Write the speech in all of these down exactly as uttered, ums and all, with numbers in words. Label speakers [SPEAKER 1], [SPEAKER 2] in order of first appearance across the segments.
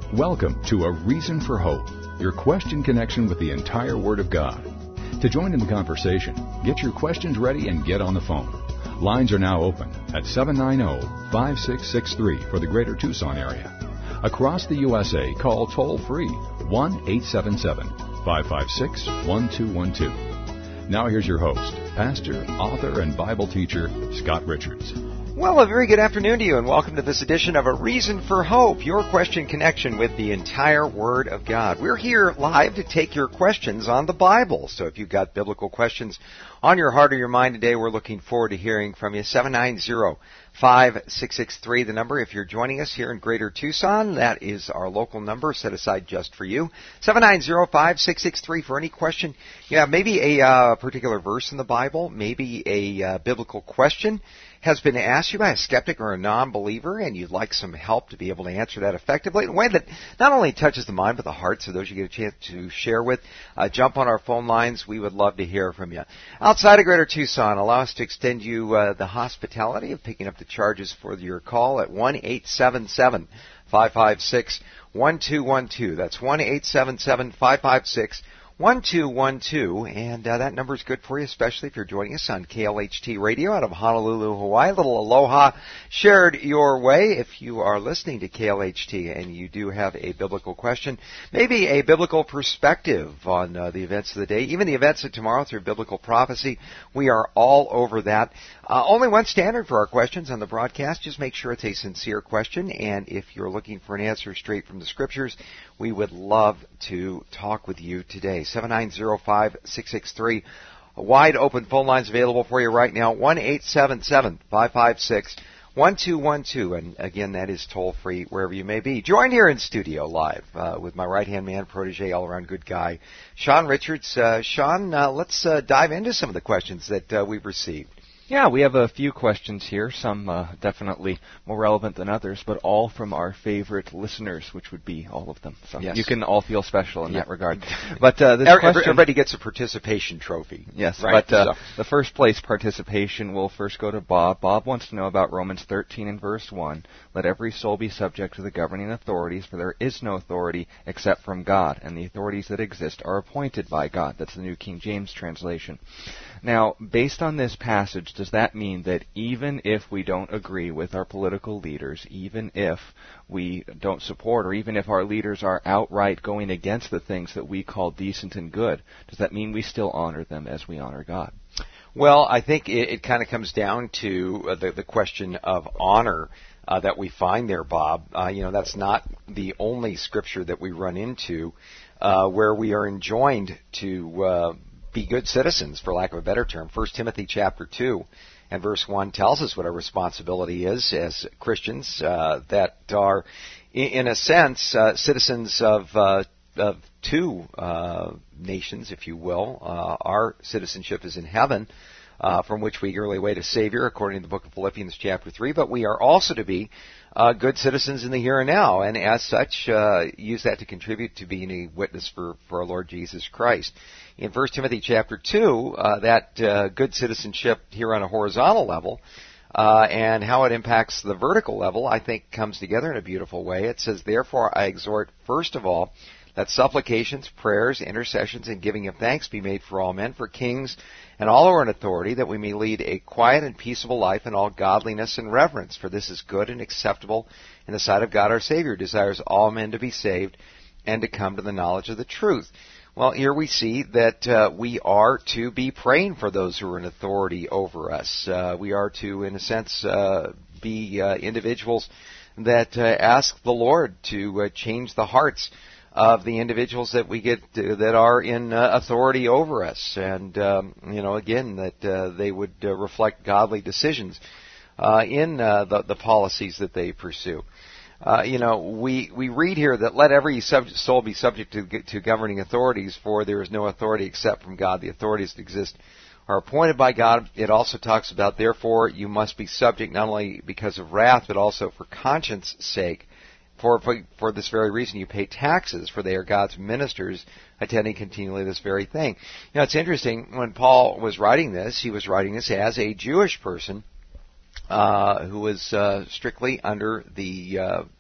[SPEAKER 1] Welcome to A Reason for Hope, your question connection with the entire Word of God. To join in the conversation, get your questions ready and get on the phone. Lines are now open at seven nine zero, five six six three for the greater Tucson area. Across the U S A, call toll-free one eight seven seven, five five six, one two one two. Now here's your host, pastor, author, and Bible teacher, Scott Richards.
[SPEAKER 2] Well, a very good afternoon to you, and welcome to this edition of A Reason for Hope, your question connection with the entire Word of God. We're here live to take your questions on the Bible. So if you've got biblical questions on your heart or your mind today, we're looking forward to hearing from you. seven nine zero, five six six three, the number. If you're joining us here in Greater Tucson, that is our local number set aside just for you. seven nine zero, five six six three for any question. Yeah, maybe a uh, particular verse in the Bible, maybe a uh, biblical question has been asked you by a skeptic or a non-believer, and you'd like some help to be able to answer that effectively in a way that not only touches the mind but the hearts of those you get a chance to share with. Uh, jump on our phone lines. We would love to hear from you. Outside of Greater Tucson, allow us to extend you uh, the hospitality of picking up the charges for your call at one eight seven seven, five five six, one two one two. That's one eight seven seven, five five six, one two one two, and uh, that number is good for you, especially if you're joining us on K L H T Radio out of Honolulu, Hawaii. A little aloha shared your way if you are listening to K L H T and you do have a biblical question, maybe a biblical perspective on uh, the events of the day, even the events of tomorrow through biblical prophecy. We are all over that. Uh, only one standard for our questions on the broadcast. Just make sure it's a sincere question, and if you're looking for an answer straight from the Scriptures, we would love to talk with you today. seven nine zero, five six six three. Wide open phone lines available for you right now. one eight seven seven, five five six, one two one two. And again, that is toll free wherever you may be. Joined here in studio live uh, with my right-hand man, protege, all-around good guy, Sean Richards. Uh, Sean, uh, let's uh, dive into some of the questions that uh, we've received.
[SPEAKER 3] Yeah, we have a few questions here, some uh, definitely more relevant than others, but all from our favorite listeners, which would be all of them. So
[SPEAKER 2] yes.
[SPEAKER 3] You can all feel special in
[SPEAKER 2] yeah.
[SPEAKER 3] that regard. But uh, this
[SPEAKER 2] Every,
[SPEAKER 3] question,
[SPEAKER 2] everybody gets a participation trophy.
[SPEAKER 3] Yes,
[SPEAKER 2] right?
[SPEAKER 3] but uh,
[SPEAKER 2] so.
[SPEAKER 3] the first place participation will first go to Bob. Bob wants to know about Romans thirteen and verse one. Let every soul be subject to the governing authorities, for there is no authority except from God, and the authorities that exist are appointed by God. That's the New King James translation. Now, based on this passage, does that mean that even if we don't agree with our political leaders, even if we don't support, or even if our leaders are outright going against the things that we call decent and good, does that mean we still honor them as we honor God?
[SPEAKER 2] Well, I think it, it kind of comes down to uh, the, the question of honor uh, that we find there, Bob. Uh, you know, that's not the only scripture that we run into uh, where we are enjoined to uh, be good citizens, for lack of a better term. First Timothy chapter two and verse one tells us what our responsibility is as Christians uh, that are, in a sense, uh, citizens of, uh, of two uh, nations, if you will. Uh, our citizenship is in heaven, uh, from which we eagerly await a Savior, according to the book of Philippians chapter three, but we are also to be uh, good citizens in the here and now, and as such, uh, use that to contribute to being a witness for, for our Lord Jesus Christ. In First Timothy chapter two, uh, that uh, good citizenship here on a horizontal level uh, and how it impacts the vertical level, I think, comes together in a beautiful way. It says, therefore, I exhort, first of all, that supplications, prayers, intercessions, and giving of thanks be made for all men, for kings, and all who are in authority, that we may lead a quiet and peaceable life in all godliness and reverence. For this is good and acceptable in the sight of God our Savior, who desires all men to be saved and to come to the knowledge of the truth. Well, here we see that uh, we are to be praying for those who are in authority over us. Uh, we are to, in a sense, uh, be uh, individuals that uh, ask the Lord to uh, change the hearts of the individuals that we get to, that are in uh, authority over us, and um, you know, again, that uh, they would uh, reflect godly decisions uh, in uh, the, the policies that they pursue. Uh, you know, we, we read here that let every subject, soul be subject to, to governing authorities, for there is no authority except from God. The authorities that exist are appointed by God. It also talks about, therefore, you must be subject not only because of wrath, but also for conscience sake. For, for, for this very reason you pay taxes, for they are God's ministers, attending continually this very thing. You know, it's interesting, when Paul was writing this, he was writing this as a Jewish person uh, who was uh, strictly under the uh,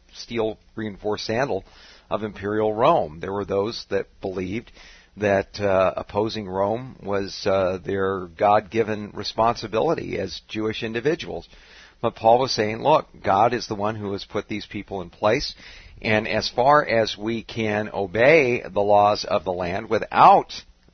[SPEAKER 2] steel reinforced sandal of imperial Rome. There were those that believed that uh, opposing Rome was uh, their God-given responsibility as Jewish individuals. But Paul was saying, look, God is the one who has put these people in place, and as far as we can obey the laws of the land without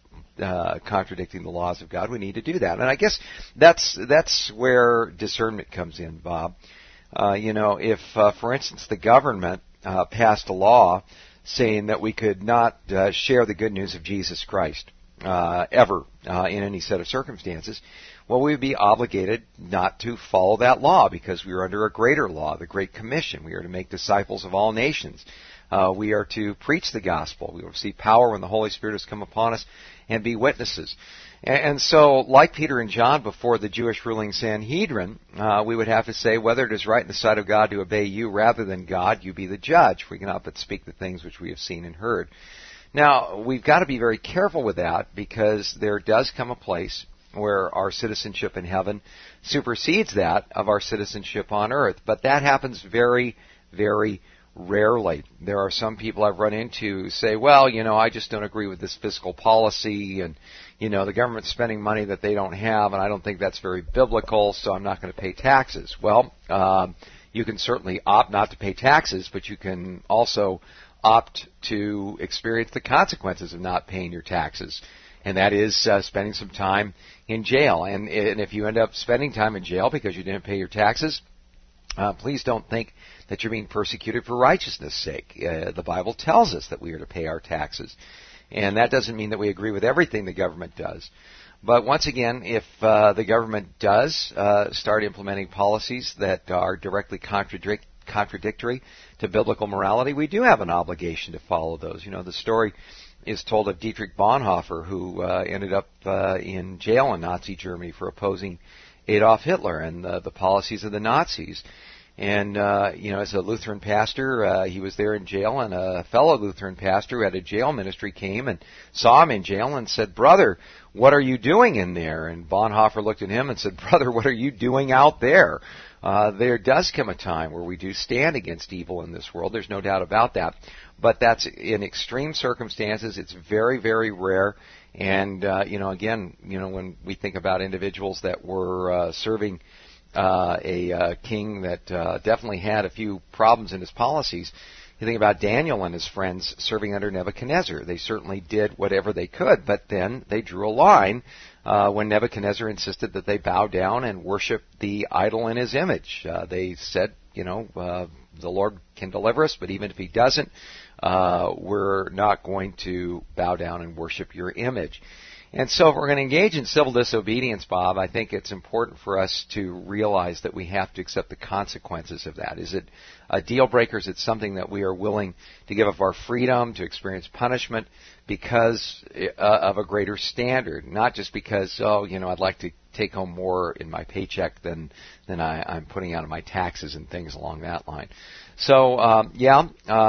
[SPEAKER 2] uh, contradicting the laws of God, we need to do that. And I guess that's that's where discernment comes in, Bob. Uh, you know, if, uh, for instance, the government uh, passed a law saying that we could not uh, share the good news of Jesus Christ uh, ever uh, in any set of circumstances, well, we would be obligated not to follow that law because we are under a greater law, the Great Commission. We are to make disciples of all nations. Uh, we are to preach the gospel. We will receive power when the Holy Spirit has come upon us and be witnesses. And, and so, like Peter and John before the Jewish ruling Sanhedrin, uh, we would have to say, whether it is right in the sight of God to obey you rather than God, you be the judge. We cannot but speak the things which we have seen and heard. Now, we've got to be very careful with that because there does come a place where our citizenship in heaven supersedes that of our citizenship on earth. But that happens very, very rarely. There are some people I've run into who say, well, you know, I just don't agree with this fiscal policy, and, you know, the government's spending money that they don't have, and I don't think that's very biblical, so I'm not going to pay taxes. Well, um, you can certainly opt not to pay taxes, but you can also opt to experience the consequences of not paying your taxes. And that is uh, spending some time in jail. And, and if you end up spending time in jail because you didn't pay your taxes, uh, please don't think that you're being persecuted for righteousness' sake. Uh, the Bible tells us that we are to pay our taxes. And that doesn't mean that we agree with everything the government does. But once again, if uh, the government does uh, start implementing policies that are directly contradict, contradictory to biblical morality, we do have an obligation to follow those. You know, the story is told of Dietrich Bonhoeffer, who uh, ended up uh, in jail in Nazi Germany for opposing Adolf Hitler and uh, the policies of the Nazis. And, uh, you know, as a Lutheran pastor, uh, he was there in jail, and a fellow Lutheran pastor who had a jail ministry came and saw him in jail and said, "Brother, what are you doing in there?" And Bonhoeffer looked at him and said, "Brother, what are you doing out there?" Uh, there does come a time where we do stand against evil in this world. There's no doubt about that. But that's in extreme circumstances. It's very, very rare. And, uh, you know, again, you know, when we think about individuals that were uh, serving uh, a uh, king that uh, definitely had a few problems in his policies, you think about Daniel and his friends serving under Nebuchadnezzar. They certainly did whatever they could, but then they drew a line uh, when Nebuchadnezzar insisted that they bow down and worship the idol in his image. Uh, they said, you know, uh, the Lord can deliver us, but even if he doesn't, uh, we're not going to bow down and worship your image. And so if we're going to engage in civil disobedience, Bob, I think it's important for us to realize that we have to accept the consequences of that. Is it a deal breaker? Is it something that we are willing to give up our freedom to experience punishment because uh, of a greater standard? Not just because, oh, you know, I'd like to take home more in my paycheck than than I, I'm putting out of my taxes and things along that line. So, um, yeah,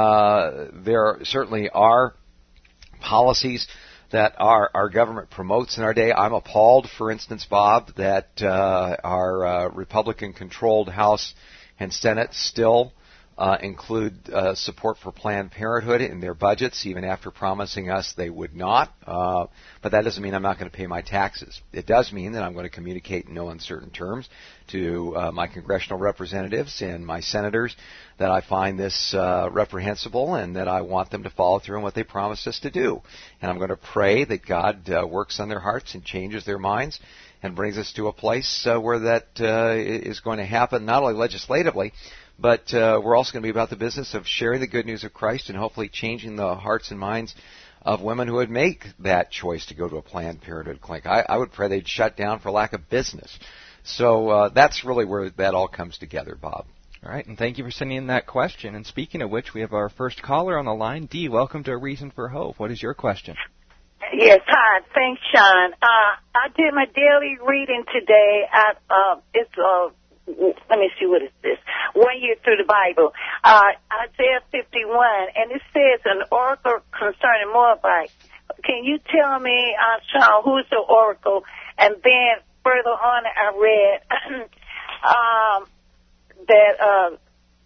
[SPEAKER 2] uh, there certainly are policies that our, our government promotes in our day. I'm appalled, for instance, Bob, that uh, our uh, Republican-controlled House and Senate still uh, include uh, support for Planned Parenthood in their budgets, even after promising us they would not. Uh, but that doesn't mean I'm not going to pay my taxes. It does mean that I'm going to communicate in no uncertain terms to uh, my congressional representatives and my senators that I find this uh, reprehensible and that I want them to follow through on what they promised us to do. And I'm going to pray that God uh, works on their hearts and changes their minds and brings us to a place uh, where that uh, is going to happen, not only legislatively, but uh, we're also going to be about the business of sharing the good news of Christ and hopefully changing the hearts and minds of women who would make that choice to go to a Planned Parenthood clinic. I, I would pray they'd shut down for lack of business. So uh, that's really where that all comes together, Bob.
[SPEAKER 3] All right, and thank you for sending in that question. And speaking of which, we have our first caller on the line. Dee, welcome to A Reason for Hope. What is your question?
[SPEAKER 4] Yes, hi. Thanks, Sean. Uh, I did my daily reading today. At, uh, it's, uh, let me see, what is this? One year through the Bible. Uh, Isaiah fifty-one, and it says an oracle concerning Moabite. Can you tell me, uh, Sean, who's the oracle? And then further on, I read um, that uh,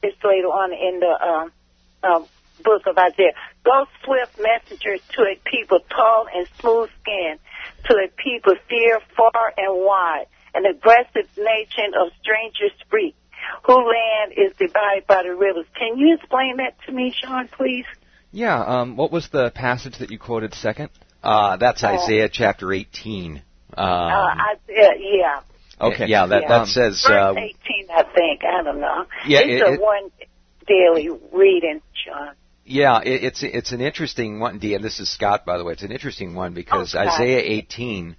[SPEAKER 4] it's later on in the um, um, book of Isaiah. Go swift messengers to a people tall and smooth-skinned, to a people fear far and wide, an aggressive nation of strangers speak, whose land is divided by the rivers. Can you explain that to me, Sean, please?
[SPEAKER 3] Yeah, um, what was the passage that you quoted second?
[SPEAKER 2] Uh, that's Isaiah uh, chapter eighteen. Um,
[SPEAKER 4] uh, Isaiah, yeah.
[SPEAKER 2] Okay. Yeah, that,
[SPEAKER 4] yeah.
[SPEAKER 2] that says...
[SPEAKER 4] Verse
[SPEAKER 2] uh,
[SPEAKER 4] eighteen, I think. I don't know.
[SPEAKER 2] Yeah,
[SPEAKER 4] it's
[SPEAKER 2] it,
[SPEAKER 4] a
[SPEAKER 2] it,
[SPEAKER 4] one daily reading, Sean.
[SPEAKER 2] Yeah, it, it's it's an interesting one, Dee, and this is Scott, by the way. It's an interesting one because oh, Isaiah eighteen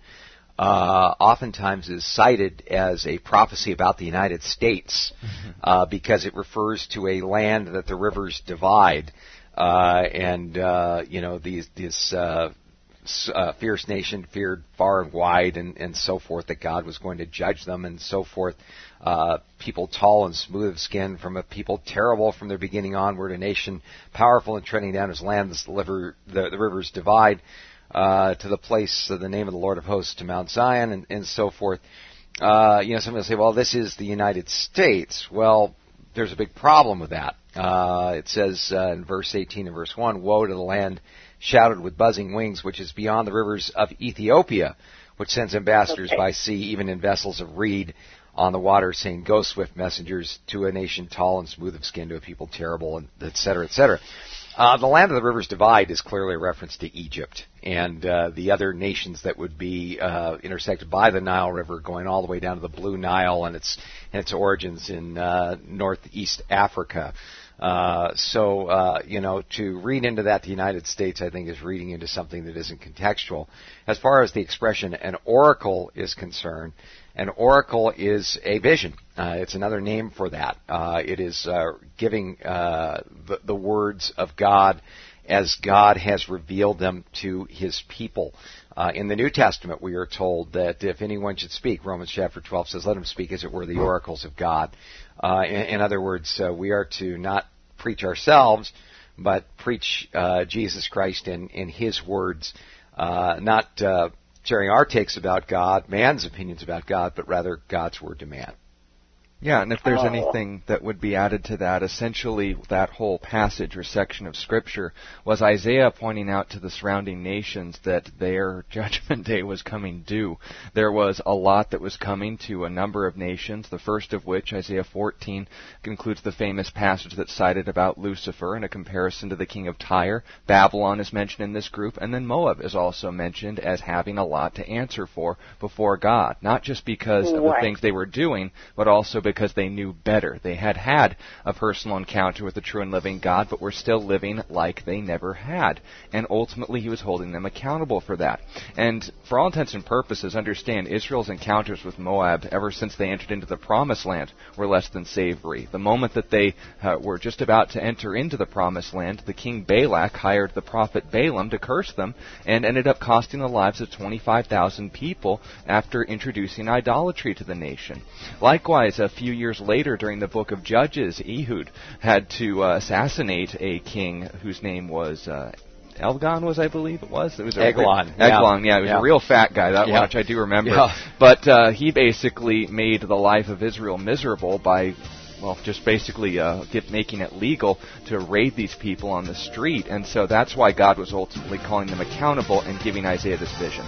[SPEAKER 2] uh, oftentimes is cited as a prophecy about the United States mm-hmm. uh, because it refers to a land that the rivers divide, uh, and uh, you know these this uh, uh, fierce nation feared far and wide, and, and so forth, that God was going to judge them, and so forth. Uh, people tall and smooth of skin, from a people terrible from their beginning onward, a nation powerful and treading down his land, as the, liver, the, the rivers divide, uh, to the place of the name of the Lord of hosts, to Mount Zion, and, and so forth. Uh, you know, somebody will say, well, this is the United States. Well, there's a big problem with that. Uh, it says uh, in verse eighteen and verse one, woe to the land shouted with buzzing wings, which is beyond the rivers of Ethiopia, which sends ambassadors okay. by sea, even in vessels of reed, on the water, saying, go swift messengers to a nation tall and smooth of skin, to a people terrible, and et cetera, et cetera. Uh, the land of the rivers divide is clearly a reference to Egypt and uh, the other nations that would be uh, intersected by the Nile River, going all the way down to the Blue Nile and its and its origins in uh, northeast Africa. Uh, so, uh, you know, to read into that the United States, I think, is reading into something that isn't contextual. As far as the expression an oracle is concerned, an oracle is a vision. Uh, it's another name for that. Uh, it is uh, giving uh, the, the words of God as God has revealed them to his people. Uh, in the New Testament, we are told that if anyone should speak, Romans chapter twelve says, let him speak as it were the oracles of God. Uh, in, in other words, uh, we are to not preach ourselves, but preach uh, Jesus Christ in, in his words, uh, not uh, sharing our takes about God, man's opinions about God, but rather God's word to man.
[SPEAKER 3] Yeah, and if there's oh. anything that would be added to that, essentially that whole passage or section of Scripture was Isaiah pointing out to the surrounding nations that their judgment day was coming due. There was a lot that was coming to a number of nations, the first of which, Isaiah fourteen, includes the famous passage that's cited about Lucifer in a comparison to the king of Tyre. Babylon is mentioned in this group, and then Moab is also mentioned as having a lot to answer for before God, not just because of the things they were doing, but also because they knew better. They had had a personal encounter with the true and living God, but were still living like they never had. And ultimately, he was holding them accountable for that. And for all intents and purposes, understand Israel's encounters with Moab ever since they entered into the Promised Land were less than savory. The moment that they uh, were just about to enter into the Promised Land, the king Balak hired the prophet Balaam to curse them and ended up costing the lives of twenty-five thousand people after introducing idolatry to the nation. Likewise, a few years later, during the book of Judges, Ehud had to uh, assassinate a king whose name was uh, Elgon, was I believe it was? It was
[SPEAKER 2] Eglon.
[SPEAKER 3] A, yeah. Eglon, yeah, he was
[SPEAKER 2] yeah.
[SPEAKER 3] a real fat guy, that
[SPEAKER 2] yeah.
[SPEAKER 3] much I do remember.
[SPEAKER 2] Yeah.
[SPEAKER 3] But uh, he basically made the life of Israel miserable by, well, just basically uh, get, making it legal to raid these people on the street. And so that's why God was ultimately calling them accountable and giving Isaiah this vision.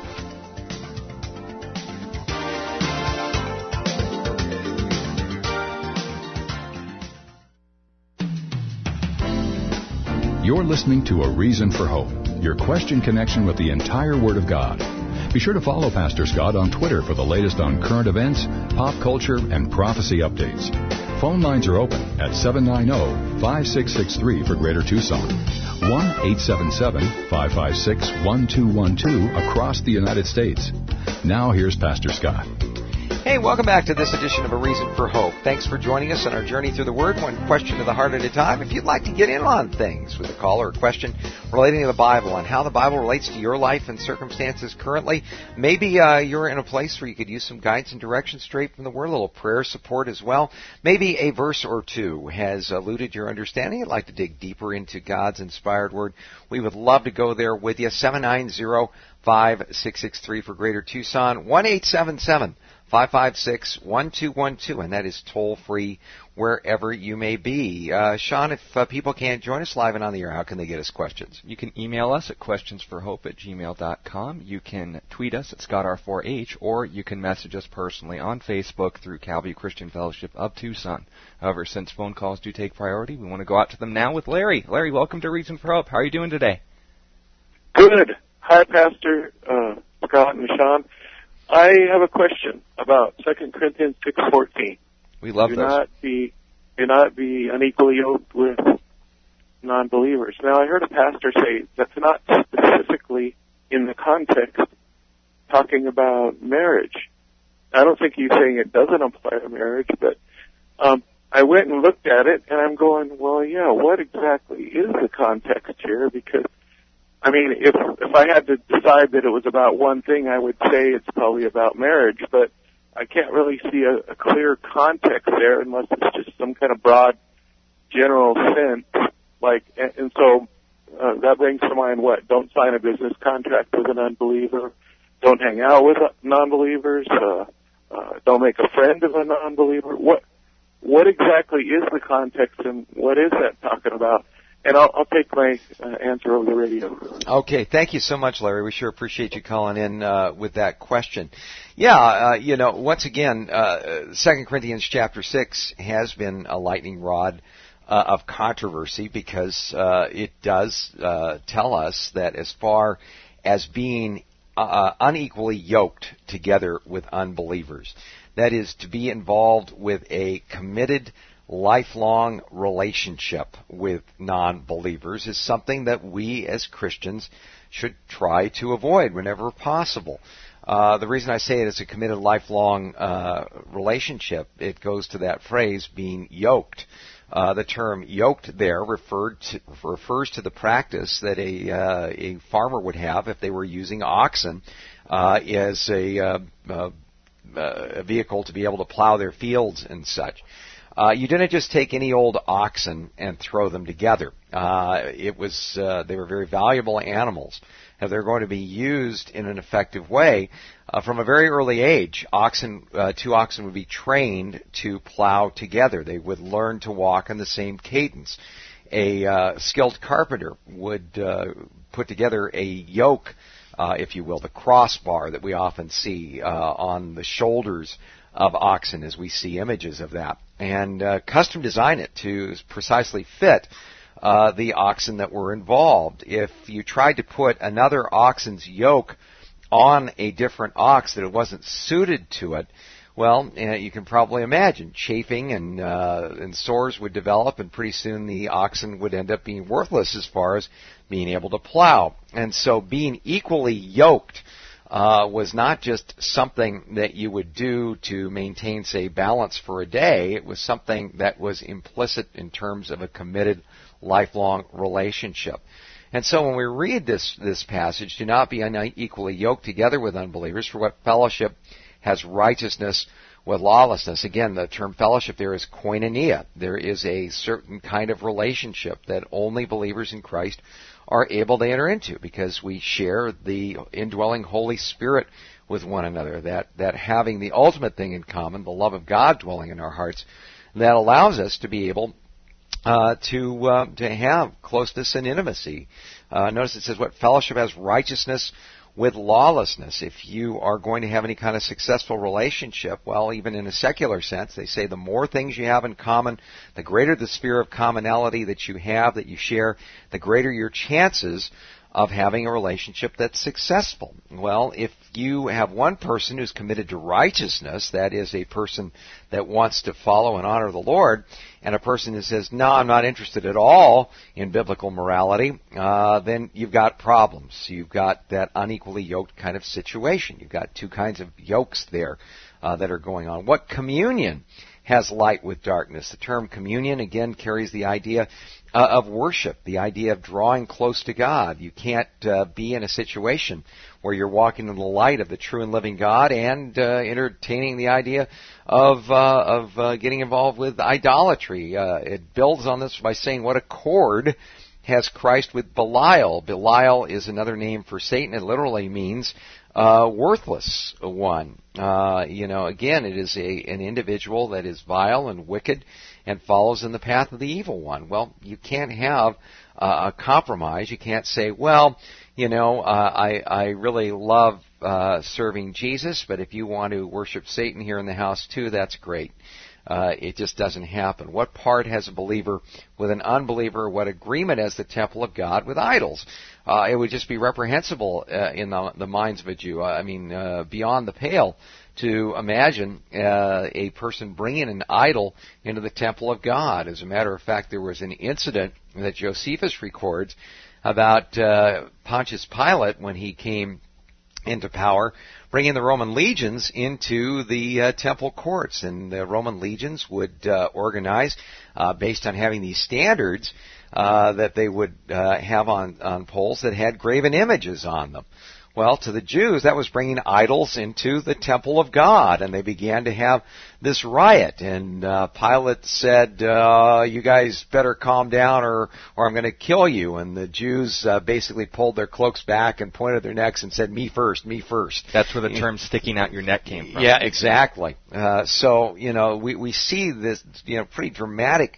[SPEAKER 1] You're listening to A Reason for Hope, your question connection with the entire Word of God. Be sure to follow Pastor Scott on Twitter for the latest on current events, pop culture, and prophecy updates. Phone lines are open at seven nine zero, five six six three for Greater Tucson, one eight seven seven, five five six, one two one two across the United States. Now here's Pastor Scott.
[SPEAKER 2] Hey, welcome back to this edition of A Reason for Hope. Thanks for joining us on our journey through the Word, one question to the heart at a time. If you'd like to get in on things with a call or a question relating to the Bible and how the Bible relates to your life and circumstances currently, maybe uh, you're in a place where you could use some guidance and direction straight from the Word, a little prayer support as well. Maybe a verse or two has eluded your understanding. You'd like to dig deeper into God's inspired Word. We would love to go there with you. seven nine zero, five six six three for Greater Tucson, one eight seven seven, five five six, one two one two, and that is toll-free wherever you may be. Uh, Sean, if uh, people can't join us live and on the air, how can they get us questions?
[SPEAKER 3] You can email us at questionsforhope at gmail dot com. You can tweet us at Scott R four H, or you can message us personally on Facebook through Calvary Christian Fellowship of Tucson. However, since phone calls do take priority, we want to go out to them now with Larry. Larry, welcome to Reason for Hope. How are you doing today?
[SPEAKER 5] Good. Hi, Pastor uh, Scott and Sean. I have a question about Second Corinthians six fourteen.
[SPEAKER 2] We love
[SPEAKER 5] do
[SPEAKER 2] those.
[SPEAKER 5] Not be, do not be unequally yoked with non-believers. Now, I heard a pastor say that's not specifically in the context talking about marriage. I don't think he's saying it doesn't apply to marriage, but um, I went and looked at it, and I'm going, well, yeah, what exactly is the context here? Because I mean, if if I had to decide that it was about one thing, I would say it's probably about marriage, but I can't really see a, a clear context there unless it's just some kind of broad, general sense. Like, and, and so uh, that brings to mind what? Don't sign a business contract with an unbeliever. Don't hang out with non-believers. Uh, uh, don't make a friend of a non-believer. What what exactly is the context, and what is that talking about? And I'll, I'll take my uh, answer over the radio.
[SPEAKER 2] Okay, thank you so much, Larry. We sure appreciate you calling in uh, with that question. Yeah, uh, you know, once again, uh, Second Corinthians chapter six has been a lightning rod uh, of controversy because uh, it does uh, tell us that as far as being uh, unequally yoked together with unbelievers, that is, to be involved with a committed lifelong relationship with non-believers is something that we as Christians should try to avoid whenever possible. Uh, the reason I say it is a committed lifelong uh, relationship, it goes to that phrase, being yoked. Uh, the term yoked there referred to, refers to the practice that a, uh, a farmer would have if they were using oxen uh, as a, uh, uh, a vehicle to be able to plow their fields and such. Uh, you didn't just take any old oxen and throw them together. Uh, it was uh, they were very valuable animals. If they're going to be used in an effective way, uh, from a very early age, oxen, uh, two oxen would be trained to plow together. They would learn to walk in the same cadence. A uh, skilled carpenter would uh, put together a yoke, uh, if you will, the crossbar that we often see uh, on the shoulders of oxen, as we see images of that, and uh, custom design it to precisely fit uh, the oxen that were involved. If you tried to put another oxen's yoke on a different ox that it wasn't suited to it, well, uh, you can probably imagine chafing and uh, and sores would develop, and pretty soon the oxen would end up being worthless as far as being able to plow. And so being equally yoked Uh, was not just something that you would do to maintain, say, balance for a day. It was something that was implicit in terms of a committed, lifelong relationship. And so when we read this, this passage, do not be unequally yoked together with unbelievers, for what fellowship has righteousness with lawlessness. Again, the term fellowship there is koinonia. There is a certain kind of relationship that only believers in Christ are able to enter into, because we share the indwelling Holy Spirit with one another, that, that having the ultimate thing in common, the love of God dwelling in our hearts, that allows us to be able uh, to uh, to have closeness and intimacy. Uh, notice it says, what fellowship has righteousness with lawlessness. If you are going to have any kind of successful relationship, well, even in a secular sense, they say the more things you have in common, the greater the sphere of commonality that you have, that you share, the greater your chances of having a relationship that's successful. Well, if you have one person who's committed to righteousness, that is a person that wants to follow and honor the Lord, and a person who says, no, I'm not interested at all in biblical morality, uh, then you've got problems. You've got that unequally yoked kind of situation. You've got two kinds of yokes there uh, that are going on. What communion has light with darkness? The term communion, again, carries the idea uh, of worship, the idea of drawing close to God. You can't uh, be in a situation where you're walking in the light of the true and living God and uh, entertaining the idea of uh, of uh, getting involved with idolatry. Uh, it builds on this by saying, what accord has Christ with Belial? Belial is another name for Satan. It literally means uh, worthless one. Uh, you know, again, it is a an individual that is vile and wicked and follows in the path of the evil one. Well, you can't have uh, a compromise. You can't say, well, you know, uh, I I really love uh, serving Jesus, but if you want to worship Satan here in the house too, that's great. Uh, it just doesn't happen. What part has a believer with an unbeliever? What agreement has the temple of God with idols? Uh, it would just be reprehensible uh, in the, the minds of a Jew. I mean, uh, beyond the pale to imagine uh, a person bringing an idol into the temple of God. As a matter of fact, there was an incident that Josephus records about uh, Pontius Pilate when he came into power, bringing the Roman legions into the uh, temple courts. And the Roman legions would uh, organize uh, based on having these standards uh, that they would uh, have on, on poles that had graven images on them. Well, to the Jews, that was bringing idols into the temple of God, and they began to have this riot. And uh, Pilate said, uh, you guys better calm down or, or I'm going to kill you. And the Jews uh, basically pulled their cloaks back and pointed their necks and said, me first, me first.
[SPEAKER 3] That's where the term sticking out your neck came from.
[SPEAKER 2] Yeah, exactly. Uh, so, you know, we, we see this, you know, pretty dramatic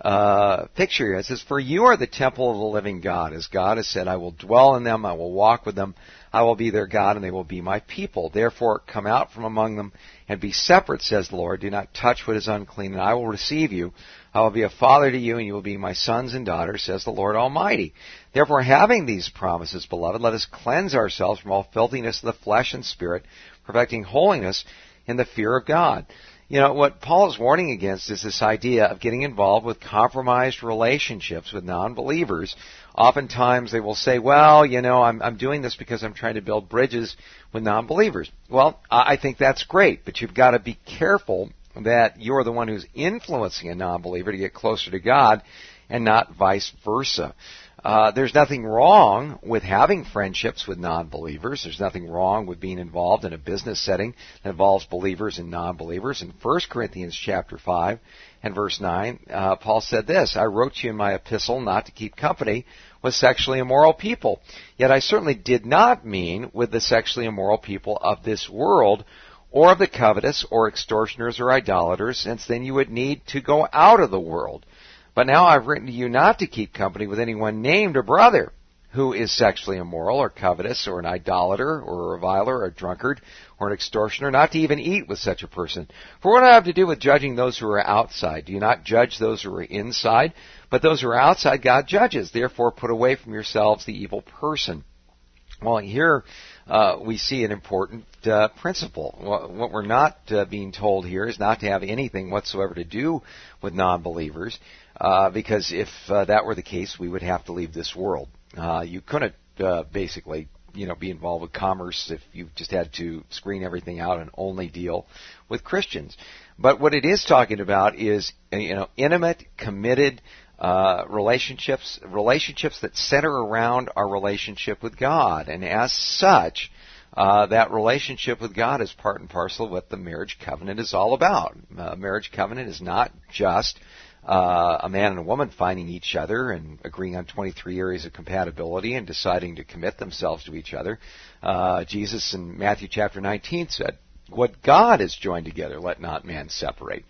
[SPEAKER 2] uh, picture here. It says, for you are the temple of the living God. As God has said, I will dwell in them, I will walk with them, I will be their God, and they will be my people. Therefore, come out from among them and be separate, says the Lord. Do not touch what is unclean, and I will receive you. I will be a father to you, and you will be my sons and daughters, says the Lord Almighty. Therefore, having these promises, beloved, let us cleanse ourselves from all filthiness of the flesh and spirit, perfecting holiness in the fear of God. You know, what Paul is warning against is this idea of getting involved with compromised relationships with non-believers. Oftentimes they will say, well, you know, I'm, I'm doing this because I'm trying to build bridges with non-believers. Well, I think that's great, but you've got to be careful that you're the one who's influencing a non-believer to get closer to God and not vice versa. Uh, there's nothing wrong with having friendships with non-believers. There's nothing wrong with being involved in a business setting that involves believers and non-believers. In First Corinthians chapter five and verse nine, uh, Paul said this, I wrote to you in my epistle not to keep company with sexually immoral people. Yet I certainly did not mean with the sexually immoral people of this world, or of the covetous, or extortioners, or idolaters, since then you would need to go out of the world. But now I've written to you not to keep company with anyone named a brother who is sexually immoral or covetous or an idolater or a reviler or a drunkard or an extortioner, not to even eat with such a person. For what do I have to do with judging those who are outside? Do you not judge those who are inside? But those who are outside God judges. Therefore put away from yourselves the evil person. Well, here uh, we see an important uh, principle. What we're not uh, being told here is not to have anything whatsoever to do with non-believers. Uh, because if uh, that were the case, we would have to leave this world. Uh, you couldn't uh, basically, you know, be involved with commerce if you just had to screen everything out and only deal with Christians. But what it is talking about is, you know, intimate, committed uh, relationships, relationships that center around our relationship with God, and as such, Uh, that relationship with God is part and parcel of what the marriage covenant is all about. Uh, marriage covenant is not just uh, a man and a woman finding each other and agreeing on twenty-three areas of compatibility and deciding to commit themselves to each other. Uh, Jesus in Matthew chapter nineteen said, what God has joined together, let not man separate.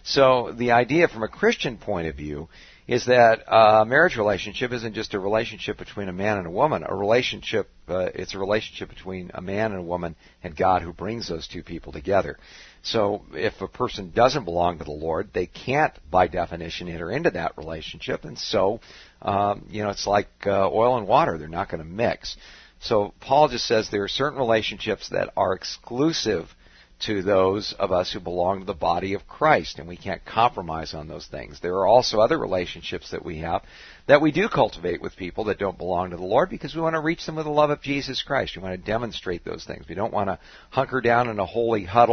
[SPEAKER 2] So the idea from a Christian point of view is that a marriage relationship isn't just a relationship between a man and a woman. A relationship, uh, it's a relationship between a man and a woman and God who brings those two people together. So if a person doesn't belong to the Lord, they can't, by definition, enter into that relationship. And so, um, you know, it's like uh, oil and water. They're not going to mix. So Paul just says there are certain relationships that are exclusive to those of us who belong to the body of Christ, and we can't compromise on those things. There are also other relationships that we have that we do cultivate with people that don't belong to the Lord because we want to reach them with the love of Jesus Christ. We want to demonstrate those things. We don't want to hunker down in a holy huddle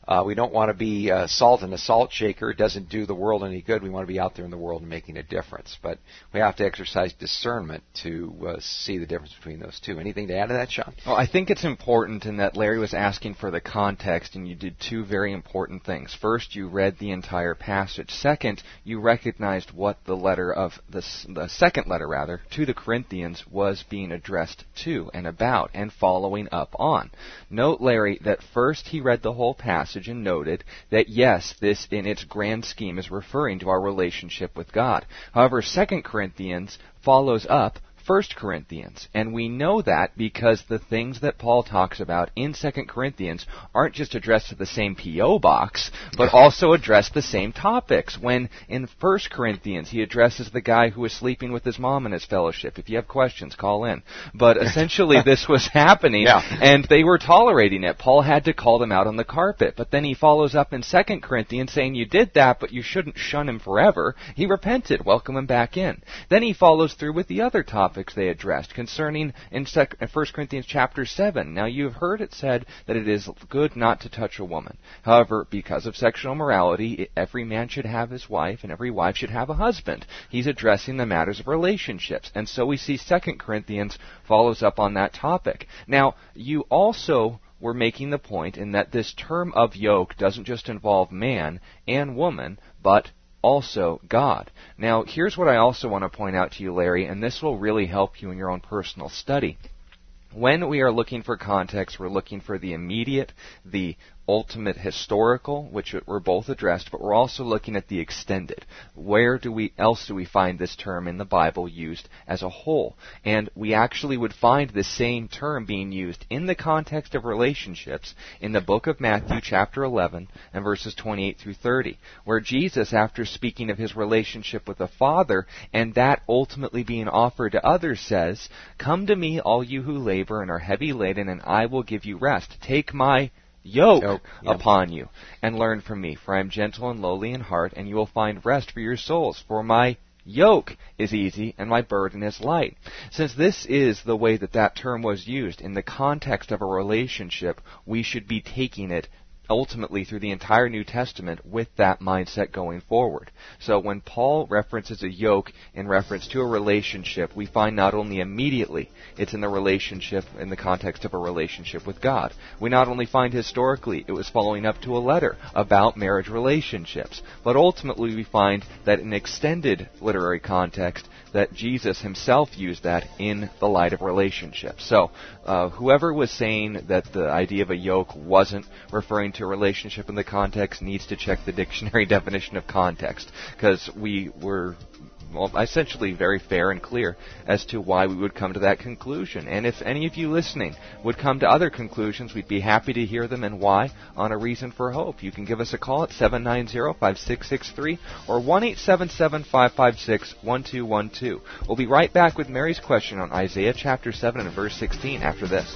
[SPEAKER 2] Uh, we don't want to be uh, salt in a salt shaker. It doesn't do the world any good. We want to be out there in the world and making a difference. But we have to exercise discernment to uh, see the difference between those two. Anything to add to that, Sean?
[SPEAKER 3] Well, I think it's important in that Larry was asking for the context, and you did two very important things. First, you read the entire passage. Second, you recognized what the letter of the, the second letter, rather, to the Corinthians was being addressed to and about and following up on. Note, Larry, that first he read the whole passage and noted that, yes, this in its grand scheme is referring to our relationship with God. However, Second Corinthians follows up First Corinthians, and we know that because the things that Paul talks about in Second Corinthians aren't just addressed to the same P O box, but also address the same topics. When in First Corinthians he addresses the guy who was sleeping with his mom in his fellowship. If you have questions, call in. But essentially this was happening,
[SPEAKER 2] yeah.
[SPEAKER 3] and they were tolerating it. Paul had to call them out on the carpet. But then he follows up in Second Corinthians saying, you did that, but you shouldn't shun him forever. He repented. Welcome him back in. Then he follows through with the other topics they addressed concerning in First Corinthians chapter seven. Now you've heard it said that it is good not to touch a woman. However, because of sexual morality, every man should have his wife and every wife should have a husband. He's addressing the matters of relationships. And so we see Second Corinthians follows up on that topic. Now, you also were making the point in that this term of yoke doesn't just involve man and woman, but also God. Now, here's what I also want to point out to you, Larry, and this will really help you in your own personal study. When we are looking for context, we're looking for the immediate, the ultimate historical, which were both addressed, but we're also looking at the extended. Where do we else do we find this term in the Bible used as a whole? And we actually would find the same term being used in the context of relationships in the book of Matthew chapter eleven and verses twenty-eight through thirty, where Jesus, after speaking of his relationship with the Father and that ultimately being offered to others, says, "Come to me, all you who labor and are heavy laden, and I will give you rest. Take my yoke, yoke yep. upon you, and learn from me, for I am gentle and lowly in heart, and you will find rest for your souls. For my yoke is easy, and my burden is light." Since this is the way that that term was used in the context of a relationship, we should be taking it ultimately through the entire New Testament with that mindset going forward. So when Paul references a yoke in reference to a relationship, we find not only immediately it's in the relationship in the context of a relationship with God. We not only find historically it was following up to a letter about marriage relationships, but ultimately we find that in extended literary context that Jesus himself used that in the light of relationships. So uh, whoever was saying that the idea of a yoke wasn't referring to a relationship in the context needs to check the dictionary definition of context, because we were well, essentially very fair and clear as to why we would come to that conclusion. And if any of you listening would come to other conclusions, we'd be happy to hear them and why on A Reason for Hope. You can give us a call at seven nine zero, five six six three or one eight seven seven, five five six, one two one two. We'll be right back with Mary's question on Isaiah chapter seven and verse sixteen after this.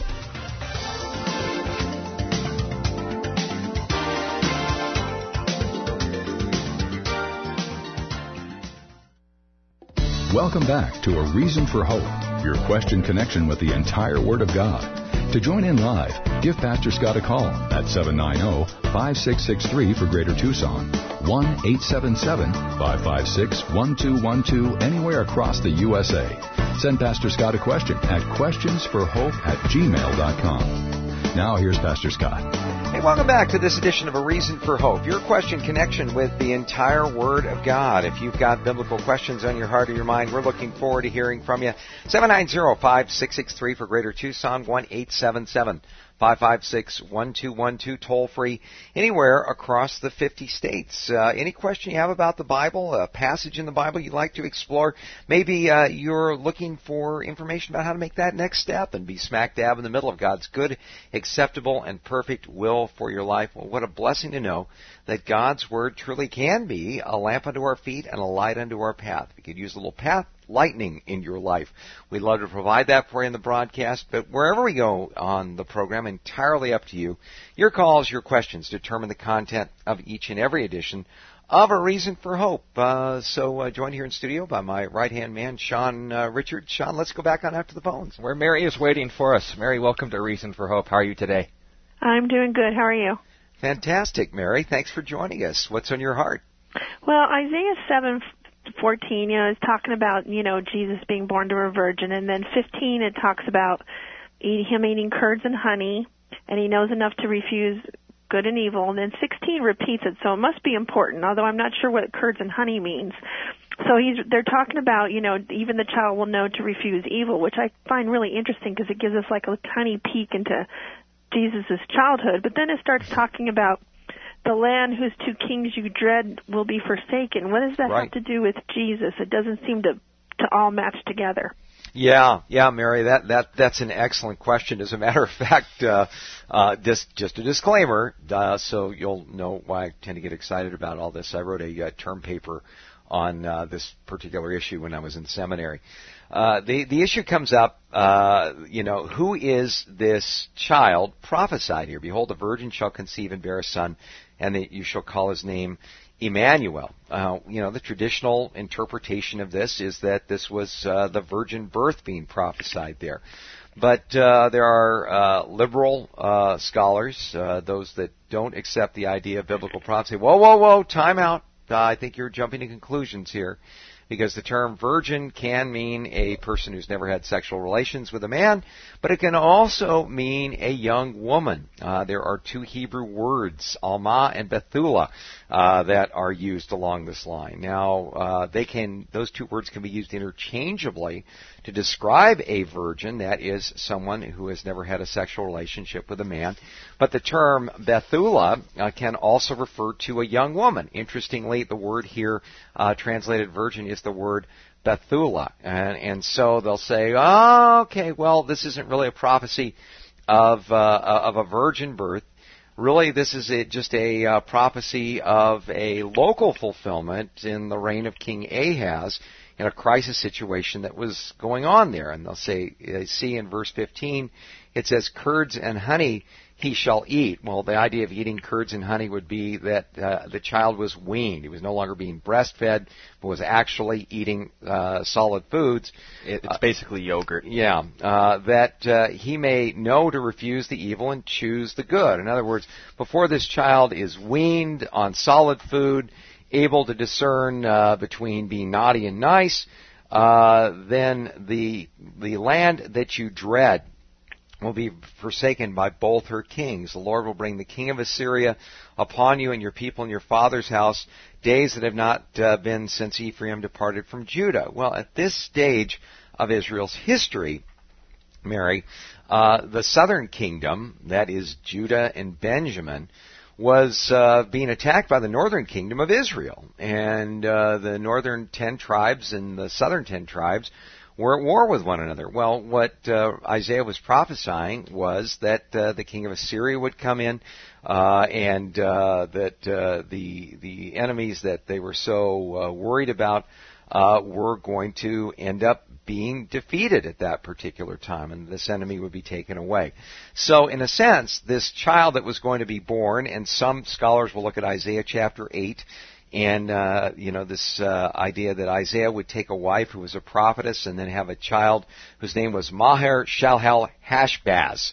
[SPEAKER 1] Welcome back to A Reason for Hope, your question connection with the entire Word of God. To join in live, give Pastor Scott a call at seven nine zero, five six six three for Greater Tucson, one eight seven seven, five five six, one two one two, anywhere across the U S A. Send Pastor Scott a question at questionsforhope at gmail dot com. Now here's Pastor Scott.
[SPEAKER 2] Hey, welcome back to this edition of A Reason for Hope, your question connection with the entire Word of God. If you've got biblical questions on your heart or your mind, we're looking forward to hearing from you. seven nine zero, five six six three for Greater Tucson, one eight seven seven, five five six, one two one two, toll free, anywhere across the fifty states. Uh, any question you have about the Bible, a passage in the Bible you'd like to explore, maybe uh, you're looking for information about how to make that next step and be smack dab in the middle of God's good, acceptable, and perfect will for your life. Well, what a blessing to know that God's Word truly can be a lamp unto our feet and a light unto our path. We could use a little path lightning in your life. We'd love to provide that for you in the broadcast, but wherever we go on the program, entirely up to you. Your calls, your questions determine the content of each and every edition of A Reason for Hope. Uh, so uh, joined here in studio by my right-hand man, Sean uh, Richard. Sean, let's go back on after the phones.
[SPEAKER 3] Where Mary is waiting for us. Mary, welcome to A Reason for Hope. How are you today?
[SPEAKER 6] I'm doing good. How are you?
[SPEAKER 2] Fantastic, Mary. Thanks for joining us. What's on your heart?
[SPEAKER 6] Well, Isaiah seven fourteen, you know, is talking about, you know, Jesus being born to a virgin, and then fifteen it talks about eat, him eating curds and honey, and he knows enough to refuse good and evil, and then sixteen repeats it, so it must be important, although I'm not sure what curds and honey means. So he's they're talking about, you know, even the child will know to refuse evil, which I find really interesting because it gives us like a tiny peek into Jesus' childhood. But then it starts talking about the land whose two kings you dread will be forsaken. What does that
[SPEAKER 2] right.
[SPEAKER 6] have to do with Jesus? It doesn't seem to to all match together.
[SPEAKER 2] Yeah, yeah, Mary, that, that that's an excellent question. As a matter of fact, uh, uh, just, just a disclaimer, uh, so you'll know why I tend to get excited about all this. I wrote a uh, term paper on uh, this particular issue when I was in seminary. Uh, the, the issue comes up, uh, you know, who is this child prophesied here? Behold, the virgin shall conceive and bear a son, and that you shall call his name Emmanuel. Uh, you know, the traditional interpretation of this is that this was uh, the virgin birth being prophesied there. But uh, there are uh, liberal uh, scholars, uh, those that don't accept the idea of biblical prophecy. Whoa, whoa, whoa, time out. Uh, I think you're jumping to conclusions here. Because the term virgin can mean a person who's never had sexual relations with a man, but it can also mean a young woman. Uh, there are two Hebrew words, Alma and Bethulah, uh, that are used along this line. Now, uh, they can; those two words can be used interchangeably to describe a virgin, that is, someone who has never had a sexual relationship with a man. But the term Bethulah uh, can also refer to a young woman. Interestingly, the word here uh, translated virgin is the word Bethulah. And, and so they'll say, oh, okay, well, this isn't really a prophecy of, uh, of a virgin birth. Really, this is a, just a uh, prophecy of a local fulfillment in the reign of King Ahaz, in a crisis situation that was going on there. And they'll say, they see in verse fifteen, it says, curds and honey he shall eat. Well, the idea of eating curds and honey would be that uh, the child was weaned. He was no longer being breastfed, but was actually eating uh, solid foods.
[SPEAKER 3] It, it's basically yogurt.
[SPEAKER 2] Uh, yeah, uh, that uh, he may know to refuse the evil and choose the good. In other words, before this child is weaned on solid food, able to discern uh, between being naughty and nice, uh, then the the land that you dread will be forsaken by both her kings. The Lord will bring the king of Assyria upon you and your people and your father's house, days that have not uh, been since Ephraim departed from Judah. Well, at this stage of Israel's history, Mary, uh, the southern kingdom, that is Judah and Benjamin, was uh, being attacked by the northern kingdom of Israel. And uh, the northern ten tribes and the southern ten tribes were at war with one another. Well, what uh, Isaiah was prophesying was that uh, the king of Assyria would come in, uh, and uh, that uh, the the enemies that they were so uh, worried about uh, were going to end up being defeated at that particular time, and this enemy would be taken away. So, in a sense, this child that was going to be born, and some scholars will look at Isaiah chapter eight, and, uh, you know, this uh, idea that Isaiah would take a wife who was a prophetess and then have a child whose name was Maher Shalal Hashbaz.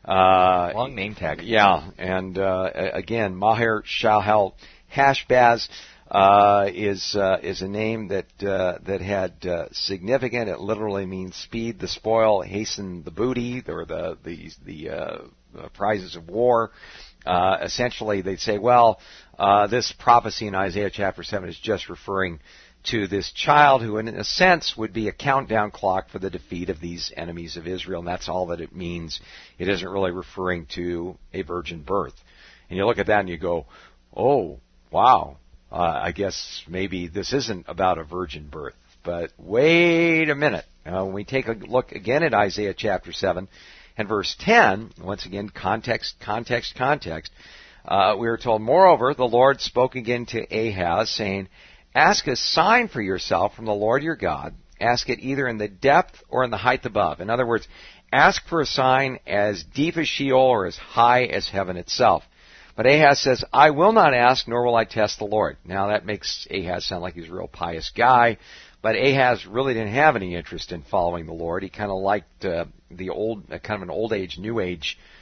[SPEAKER 2] Uh,
[SPEAKER 3] Long name tag.
[SPEAKER 2] Yeah, and uh, again, Maher Shalal Hashbaz uh, is uh, is a name that uh, that had uh, significant. It literally means speed the spoil, hasten the booty, or the the the uh, prizes of war. Uh, essentially, they'd say, well, uh, this prophecy in Isaiah chapter seven is just referring to this child who, in a sense, would be a countdown clock for the defeat of these enemies of Israel, and that's all that it means. It isn't really referring to a virgin birth. And you look at that and you go, oh, wow, uh, I guess maybe this isn't about a virgin birth. But wait a minute. Uh, when we take a look again at Isaiah chapter seven, and verse ten, once again, context, context, context, uh, we are told, moreover, the Lord spoke again to Ahaz, saying, ask a sign for yourself from the Lord your God. Ask it either in the depth or in the height above. In other words, ask for a sign as deep as Sheol or as high as heaven itself. But Ahaz says, I will not ask, nor will I test the Lord. Now that makes Ahaz sound like he's a real pious guy. But Ahaz really didn't have any interest in following the Lord. He kind of liked uh, the old, uh, kind of an old age, new age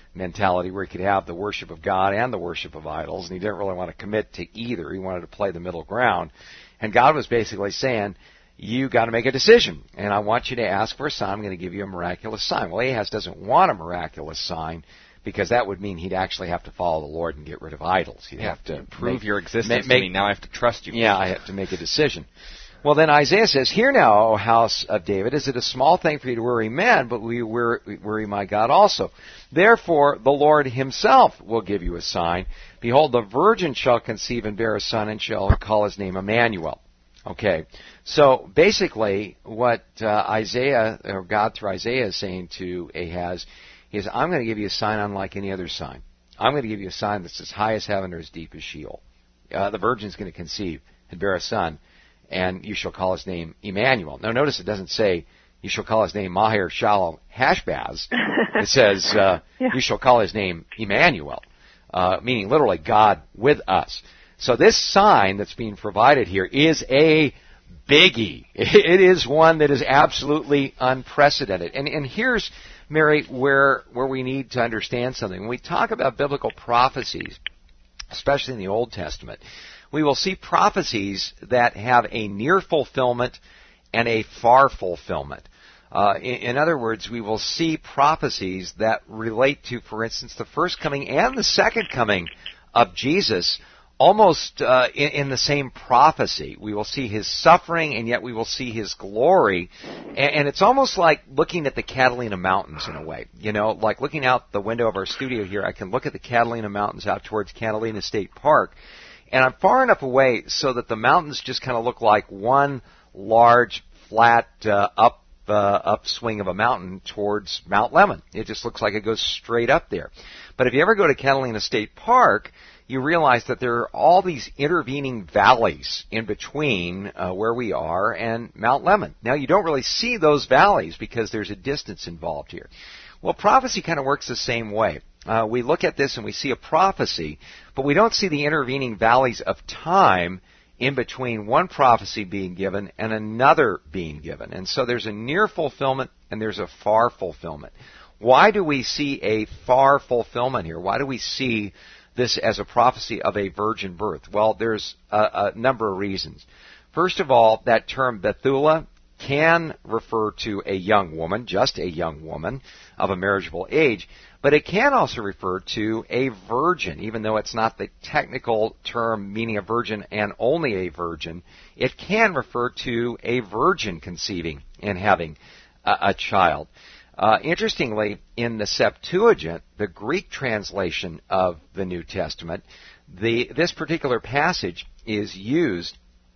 [SPEAKER 2] mentality where he could have the worship of God and the worship of idols, and he didn't really want to commit to either. He wanted to play the middle ground. And God was basically saying, you got to make a decision, and I want you to ask for a sign. I'm going to give you a miraculous sign. Well, Ahaz doesn't want a miraculous sign because that would mean he'd actually have to follow the Lord and get rid of idols. He'd
[SPEAKER 3] yeah,
[SPEAKER 2] have to
[SPEAKER 3] prove
[SPEAKER 2] make,
[SPEAKER 3] your existence
[SPEAKER 2] make,
[SPEAKER 3] to
[SPEAKER 2] make,
[SPEAKER 3] me. Now I have to trust you.
[SPEAKER 2] Yeah, I have to make a decision. Well, then Isaiah says, hear now, O house of David, is it a small thing for you to worry men, but we worry, worry my God also. Therefore, the Lord himself will give you a sign. Behold, the virgin shall conceive and bear a son, and shall call his name Emmanuel. Okay, so basically what uh, Isaiah, or God through Isaiah is saying to Ahaz is, I'm going to give you a sign unlike any other sign. I'm going to give you a sign that's as high as heaven or as deep as Sheol. Uh, the virgin's going to conceive and bear a son, and you shall call his name Emmanuel. Now notice it doesn't say you shall call his name Maher Shalom Hashbaz. It says uh, yeah. you shall call his name Emmanuel, uh, meaning literally God with us. So this sign that's being provided here is a biggie. It is one that is absolutely unprecedented. And, and here's, Mary, where, where we need to understand something. When we talk about biblical prophecies, especially in the Old Testament, we will see prophecies that have a near fulfillment and a far fulfillment. Uh, in, in other words, we will see prophecies that relate to, for instance, the first coming and the second coming of Jesus, almost uh, in, in the same prophecy. We will see his suffering, and yet we will see his glory. And, and it's almost like looking at the Catalina Mountains in a way. You know, like looking out the window of our studio here, I can look at the Catalina Mountains out towards Catalina State Park, and I'm far enough away so that the mountains just kind of look like one large, flat, uh, up uh, upswing of a mountain towards Mount Lemmon. It just looks like it goes straight up there. But if you ever go to Catalina State Park, you realize that there are all these intervening valleys in between uh, where we are and Mount Lemmon. Now, you don't really see those valleys because there's a distance involved here. Well, prophecy kind of works the same way. Uh, we look at this and we see a prophecy, but we don't see the intervening valleys of time in between one prophecy being given and another being given. And so there's a near fulfillment and there's a far fulfillment. Why do we see a far fulfillment here? Why do we see this as a prophecy of a virgin birth? Well, there's a, a number of reasons. First of all, that term Bethulah can refer to a young woman, just a young woman of a marriageable age, but it can also refer to a virgin, even though it's not the technical term meaning a virgin and only a virgin. It can refer to a virgin conceiving and having a, a child. Uh, interestingly, in the Septuagint, the Greek translation of the New Testament, the this particular passage is used,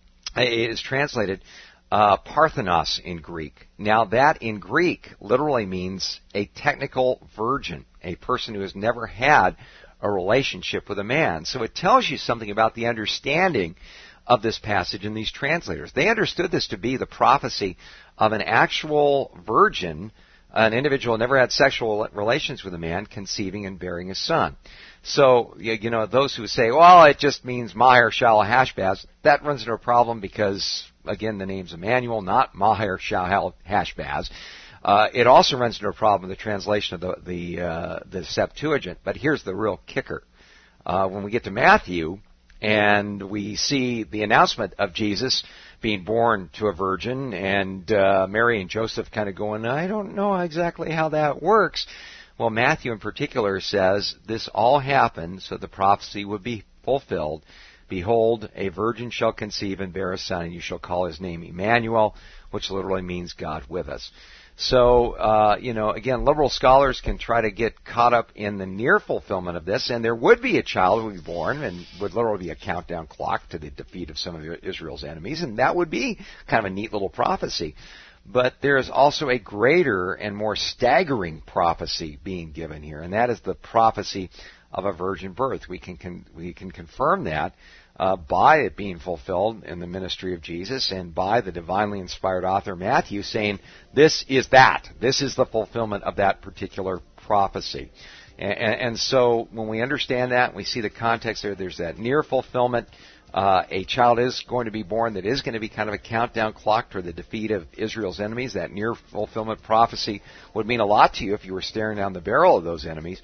[SPEAKER 2] is translated uh, Parthenos in Greek. Now, that in Greek literally means a technical virgin, a person who has never had a relationship with a man. So it tells you something about the understanding of this passage in these translators. They understood this to be the prophecy of an actual virgin, an individual who never had sexual relations with a man, conceiving and bearing a son. So, you know, those who say, well, it just means Maher Shalom Hashbaz, that runs into a problem because, again, the name's Emmanuel, not Maher Shalom Hashbaz. Uh, it also runs into a problem with the translation of the the, uh, the Septuagint. But here's the real kicker. Uh, when we get to Matthew and we see the announcement of Jesus being born to a virgin, and uh, Mary and Joseph kind of going, I don't know exactly how that works. Well, Matthew in particular says this all happened so the prophecy would be fulfilled. Behold, a virgin shall conceive and bear a son, and you shall call his name Emmanuel, which literally means God with us. So, uh, you know, again, liberal scholars can try to get caught up in the near fulfillment of this, and there would be a child who would be born and would literally be a countdown clock to the defeat of some of Israel's enemies, and that would be kind of a neat little prophecy. But there is also a greater and more staggering prophecy being given here, and that is the prophecy of a virgin birth. We can, con- we can confirm that Uh, by it being fulfilled in the ministry of Jesus and by the divinely inspired author Matthew saying, this is that. This is the fulfillment of that particular prophecy. And, and, and so when we understand that, we see the context there, there's that near fulfillment. Uh, a child is going to be born that is going to be kind of a countdown clock toward the defeat of Israel's enemies. That near fulfillment prophecy would mean a lot to you if you were staring down the barrel of those enemies.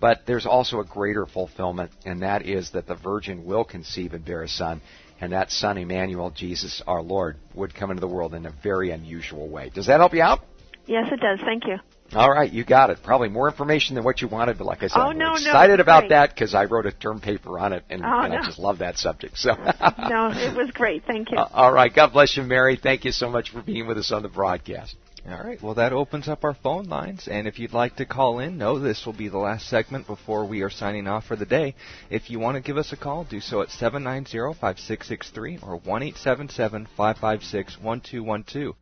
[SPEAKER 2] But there's also a greater fulfillment, and that is that the virgin will conceive and bear a son, and that son, Emmanuel, Jesus, our Lord, would come into the world in a very unusual way. Does that help you out?
[SPEAKER 6] Yes, it does. Thank you.
[SPEAKER 2] All right, you got it. Probably more information than what you wanted, but like I said,
[SPEAKER 6] oh,
[SPEAKER 2] I'm
[SPEAKER 6] no,
[SPEAKER 2] excited
[SPEAKER 6] no,
[SPEAKER 2] about
[SPEAKER 6] great.
[SPEAKER 2] that because I wrote a term paper on it, and,
[SPEAKER 6] oh,
[SPEAKER 2] and
[SPEAKER 6] no.
[SPEAKER 2] I just love that subject. So,
[SPEAKER 6] no, it was great. Thank you.
[SPEAKER 2] Uh, all right, God bless you, Mary. Thank you so much for being with us on the broadcast.
[SPEAKER 3] All right, well, that opens up our phone lines, and if you'd like to call in, no, this will be the last segment before we are signing off for the day. If you want to give us a call, do so at seven nine zero, five six six three or one eight seven seven, five five six, one two one two.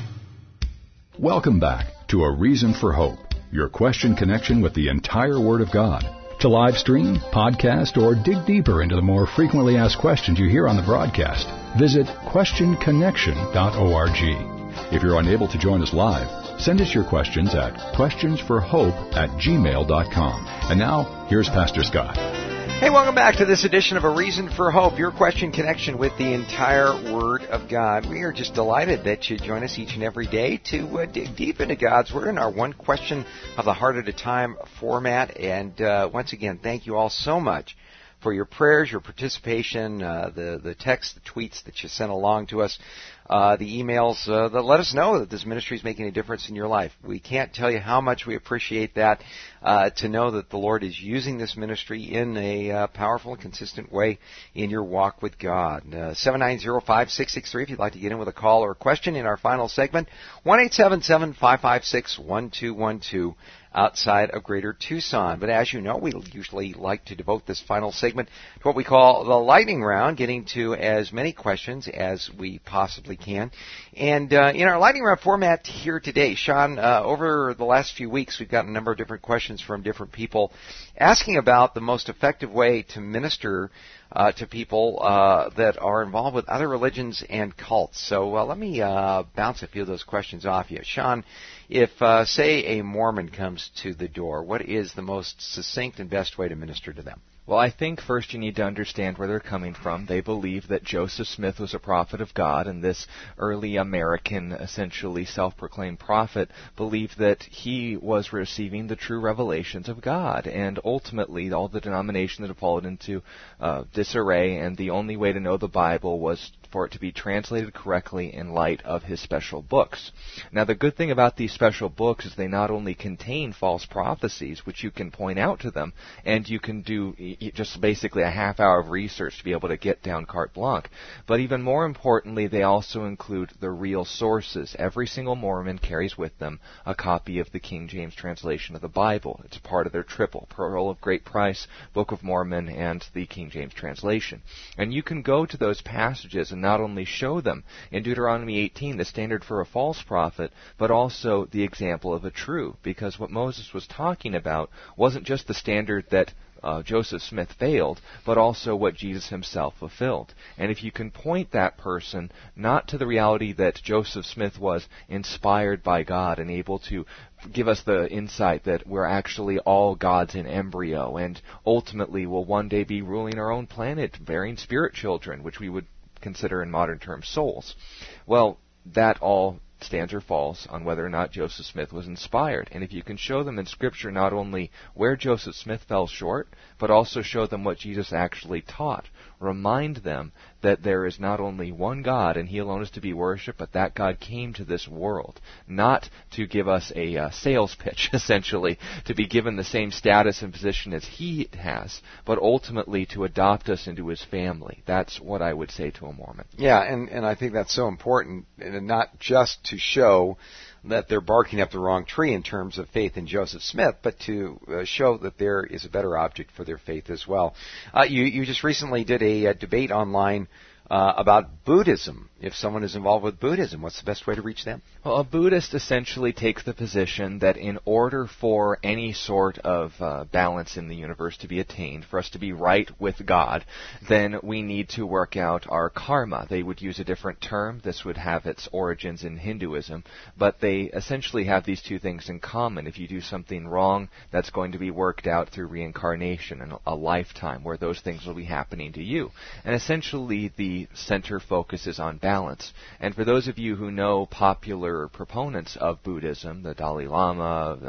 [SPEAKER 1] Welcome back to A Reason for Hope, your question connection with the entire Word of God. To live stream, podcast, or dig deeper into the more frequently asked questions you hear on the broadcast, visit question connection dot org. If you're unable to join us live, send us your questions at questions for hope at gmail dot com. And now, here's Pastor Scott.
[SPEAKER 2] Hey, welcome back to this edition of A Reason for Hope, your question connection with the entire Word of God. We are just delighted that you join us each and every day to uh, dig deep into God's Word in our One Question of the Heart at a Time format. And uh, once again, thank you all so much for your prayers, your participation, uh, the, the texts, the tweets that you sent along to us, uh, the emails uh, that let us know that this ministry is making a difference in your life. We can't tell you how much we appreciate that, uh, to know that the Lord is using this ministry in a uh, powerful and consistent way in your walk with God. Uh, seven nine zero, five six six three if you'd like to get in with a call or a question in our final segment, one eight seven seven, five five six, one two one two. outside of Greater Tucson. But as you know, we usually like to devote this final segment to what we call the lightning round, getting to as many questions as we possibly can. And uh, in our lightning round format here today, Sean, uh, over the last few weeks, we've got a number of different questions from different people asking about the most effective way to minister Uh, to people uh, that are involved with other religions and cults. So uh, let me uh, bounce a few of those questions off you. Sean, if, uh, say, a Mormon comes to the door, what is the most succinct and best way to minister to them?
[SPEAKER 3] Well, I think first you need to understand where they're coming from. They believe that Joseph Smith was a prophet of God, and this early American, essentially self-proclaimed prophet, believed that he was receiving the true revelations of God. And ultimately, all the denominations had fallen into uh, disarray, and the only way to know the Bible was for it to be translated correctly in light of his special books. Now, the good thing about these special books is they not only contain false prophecies, which you can point out to them, and you can do just basically a half hour of research to be able to get down carte blanche, but even more importantly, they also include the real sources. Every single Mormon carries with them a copy of the King James translation of the Bible. It's part of their triple, Pearl of Great Price, Book of Mormon, and the King James translation. And you can go to those passages and not only show them in Deuteronomy eighteen, the standard for a false prophet, but also the example of a true, because what Moses was talking about wasn't just the standard that Uh, Joseph Smith failed, but also what Jesus himself fulfilled. And if you can point that person not to the reality that Joseph Smith was inspired by God and able to give us the insight that we're actually all gods in embryo and ultimately will one day be ruling our own planet, bearing spirit children, which we would consider in modern terms souls, well, that all stands or falls on whether or not Joseph Smith was inspired. And if you can show them in Scripture not only where Joseph Smith fell short, but also show them what Jesus actually taught, remind them that there is not only one God and He alone is to be worshipped, but that God came to this world, not to give us a uh, sales pitch, essentially, to be given the same status and position as He has, but ultimately to adopt us into His family. That's what I would say to a Mormon.
[SPEAKER 2] Yeah, and, and I think that's so important, and not just to show that they're barking up the wrong tree in terms of faith in Joseph Smith, but to uh, show that there is a better object for their faith as well. Uh, you, you just recently did a, a debate online uh, about Buddhism. If someone is involved with Buddhism, what's the best way to reach them?
[SPEAKER 3] Well, a Buddhist essentially takes the position that in order for any sort of uh, balance in the universe to be attained, for us to be right with God, then we need to work out our karma. They would use a different term. This would have its origins in Hinduism, but they essentially have these two things in common. If you do something wrong, that's going to be worked out through reincarnation and a lifetime where those things will be happening to you. And essentially the center focuses on balance. Balance. And for those of you who know popular proponents of Buddhism, the Dalai Lama, the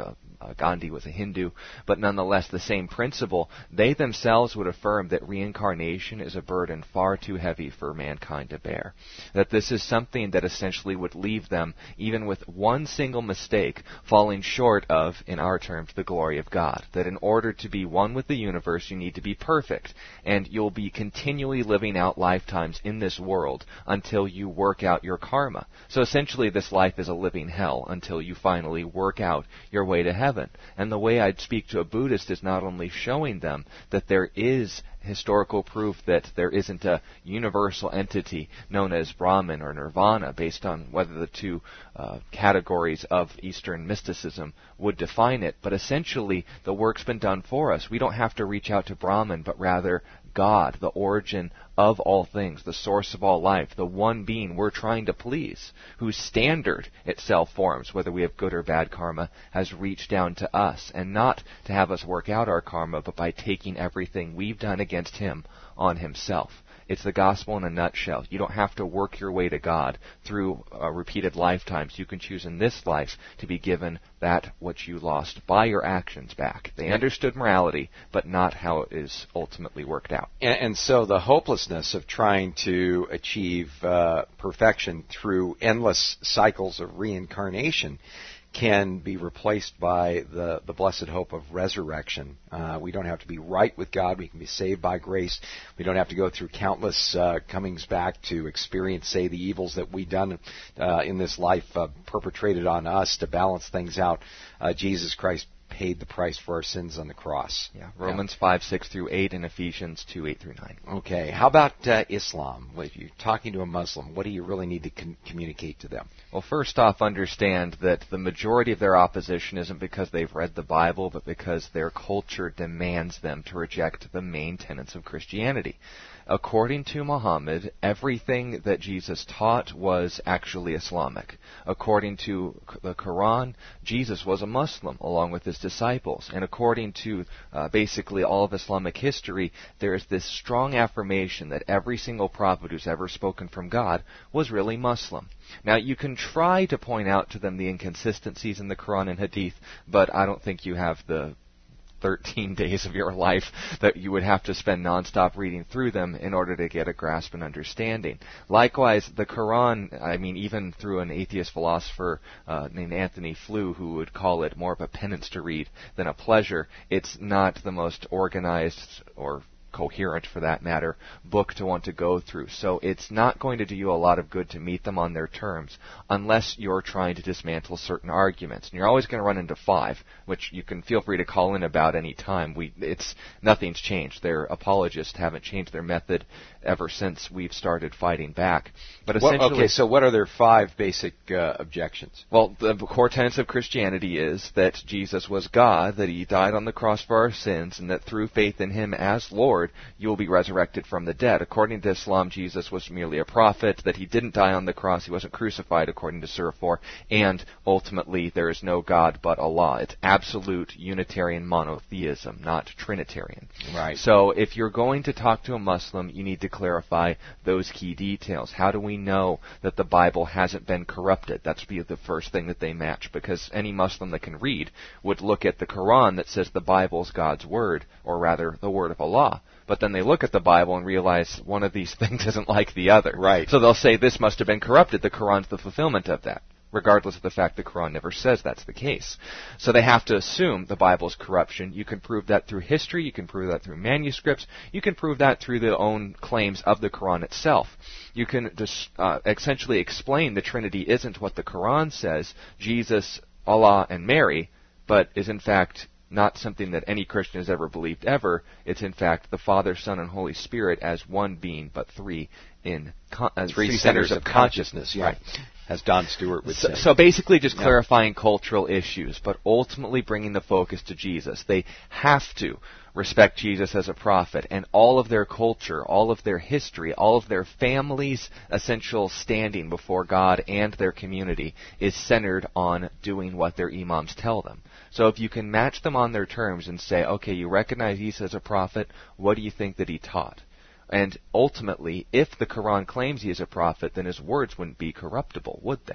[SPEAKER 3] Uh, Gandhi was a Hindu, but nonetheless the same principle. They themselves would affirm that reincarnation is a burden far too heavy for mankind to bear. That this is something that essentially would leave them, even with one single mistake, falling short of, in our terms, the glory of God. That in order to be one with the universe, you need to be perfect, and you'll be continually living out lifetimes in this world until you work out your karma. So essentially this life is a living hell until you finally work out your way to heaven. And the way I'd speak to a Buddhist is not only showing them that there is historical proof that there isn't a universal entity known as Brahman or Nirvana based on whether the two uh, categories of Eastern mysticism would define it, but essentially the work's been done for us. We don't have to reach out to Brahman, but rather God, the origin of all things, the source of all life, the one being we're trying to please, whose standard itself forms, whether we have good or bad karma, has reached down to us, and not to have us work out our karma, but by taking everything we've done against him on himself. It's the gospel in a nutshell. You don't have to work your way to God through uh, repeated lifetimes. You can choose in this life to be given that which you lost by your actions back. They understood morality, but not how it is ultimately worked out.
[SPEAKER 2] And, and so the hopelessness of trying to achieve uh, perfection through endless cycles of reincarnation can be replaced by the, the blessed hope of resurrection. Uh, we don't have to be right with God. We can be saved by grace. We don't have to go through countless uh, comings back to experience, say, the evils that we've done uh, in this life uh, perpetrated on us to balance things out. Uh, Jesus Christ paid the price for our sins on the cross.
[SPEAKER 3] Yeah, Romans yeah. five, six through eight, and Ephesians two, eight through nine.
[SPEAKER 2] Okay, how about uh, Islam? If you're talking to a Muslim, what do you really need to con- communicate to them?
[SPEAKER 3] Well, first off, understand that the majority of their opposition isn't because they've read the Bible, but because their culture demands them to reject the main tenets of Christianity. According to Muhammad, everything that Jesus taught was actually Islamic. According to the Quran, Jesus was a Muslim along with his disciples. And according to uh, basically all of Islamic history, there is this strong affirmation that every single prophet who's ever spoken from God was really Muslim. Now, you can try to point out to them the inconsistencies in the Quran and Hadith, but I don't think you have the thirteen days of your life that you would have to spend nonstop reading through them in order to get a grasp and understanding. Likewise, the Quran, I mean, even through an atheist philosopher uh, named Anthony Flew, who would call it more of a penance to read than a pleasure, it's not the most organized or coherent, for that matter, book to want to go through. So it's not going to do you a lot of good to meet them on their terms unless you're trying to dismantle certain arguments. And you're always going to run into five, which you can feel free to call in about any time. We, it's nothing's changed. Their apologists haven't changed their method ever since we've started fighting back. But essentially,
[SPEAKER 2] well, okay, so what are their five basic uh, objections?
[SPEAKER 3] Well, the core tenets of Christianity is that Jesus was God, that he died on the cross for our sins, and that through faith in him as Lord, you will be resurrected from the dead. According to Islam, Jesus was merely a prophet, that he didn't die on the cross, he wasn't crucified, according to Surah four, and ultimately there is no God but Allah. It's absolute Unitarian monotheism, not Trinitarian.
[SPEAKER 2] Right.
[SPEAKER 3] So if you're going to talk to a Muslim, you need to clarify those key details. How do we know that the Bible hasn't been corrupted? That's be the first thing that they match, because any Muslim that can read would look at the Quran that says the Bible's God's word, or rather the word of Allah. But then they look at the Bible and realize one of these things isn't like the other.
[SPEAKER 2] Right.
[SPEAKER 3] So they'll say this must have been corrupted. The Quran's the fulfillment of that, regardless of the fact the Quran never says that's the case. So they have to assume the Bible's corruption. You can prove that through history. You can prove that through manuscripts. You can prove that through the own claims of the Quran itself. You can just uh, essentially explain the Trinity isn't what the Quran says, Jesus, Allah, and Mary, but is in fact not something that any Christian has ever believed ever. It's in fact the Father, Son, and Holy Spirit as one being, but three in con- as
[SPEAKER 2] three,
[SPEAKER 3] three
[SPEAKER 2] centers,
[SPEAKER 3] centers
[SPEAKER 2] of consciousness. consciousness yeah.
[SPEAKER 3] Right.
[SPEAKER 2] As Don Stewart would
[SPEAKER 3] so,
[SPEAKER 2] say.
[SPEAKER 3] So basically just
[SPEAKER 2] yeah.
[SPEAKER 3] clarifying cultural issues, but ultimately bringing the focus to Jesus. They have to respect Jesus as a prophet, and all of their culture, all of their history, all of their family's essential standing before God and their community is centered on doing what their imams tell them. So if you can match them on their terms and say, okay, you recognize Isa as a prophet, what do you think that he taught? And ultimately, if the Quran claims he is a prophet, then his words wouldn't be corruptible, would they?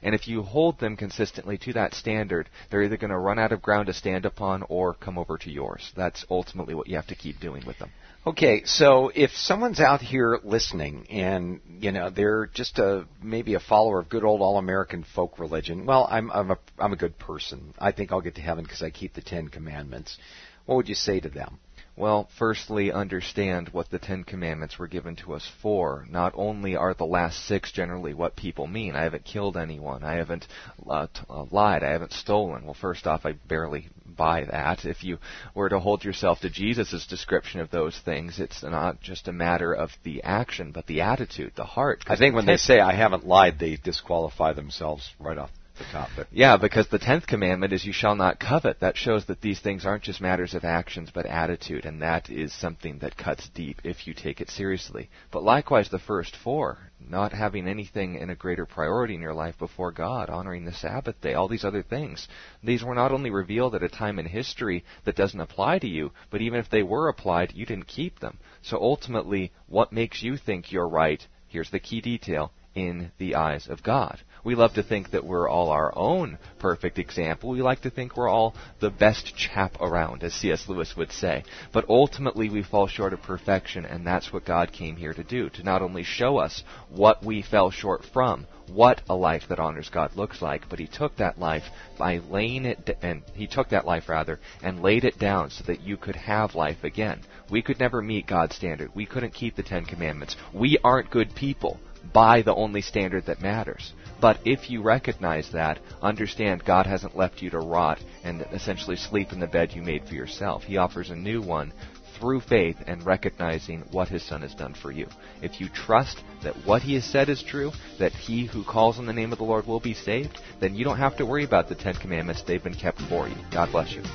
[SPEAKER 3] And if you hold them consistently to that standard, they're either going to run out of ground to stand upon or come over to yours. That's ultimately what you have to keep doing with them.
[SPEAKER 2] Okay, so if someone's out here listening and, you know, they're just a maybe a follower of good old all-American folk religion, well, I'm I'm a I'm a good person. I think I'll get to heaven because I keep the Ten Commandments. What would you say to them?
[SPEAKER 3] Well, firstly, understand what the Ten Commandments were given to us for. Not only are the last six generally what people mean. I haven't killed anyone. I haven't uh, t- uh, lied. I haven't stolen. Well, first off, I barely buy that. If you were to hold yourself to Jesus' description of those things, it's not just a matter of the action, but the attitude, the heart.
[SPEAKER 2] I think when they say I haven't lied, they disqualify themselves right off the top. But
[SPEAKER 3] yeah, because the tenth commandment is you shall not covet. That shows that these things aren't just matters of actions, but attitude, and that is something that cuts deep if you take it seriously. But likewise, the first four, not having anything in a greater priority in your life before God, honoring the Sabbath day, all these other things. These were not only revealed at a time in history that doesn't apply to you, but even if they were applied, you didn't keep them. So ultimately, what makes you think you're right, here's the key detail, in the eyes of God. We love to think that we're all our own perfect example. We like to think we're all the best chap around, as C S Lewis would say. But ultimately we fall short of perfection, and that's what God came here to do, to not only show us what we fell short from, what a life that honors God looks like, but he took that life by laying it, d- and he took that life rather, and laid it down so that you could have life again. We could never meet God's standard. We couldn't keep the Ten Commandments. We aren't good people by the only standard that matters. But if you recognize that, understand God hasn't left you to rot and essentially sleep in the bed you made for yourself. He offers a new one through faith and recognizing what his Son has done for you. If you trust that what he has said is true, that he who calls on the name of the Lord will be saved, then you don't have to worry about the Ten Commandments. They've been kept for you. God bless you.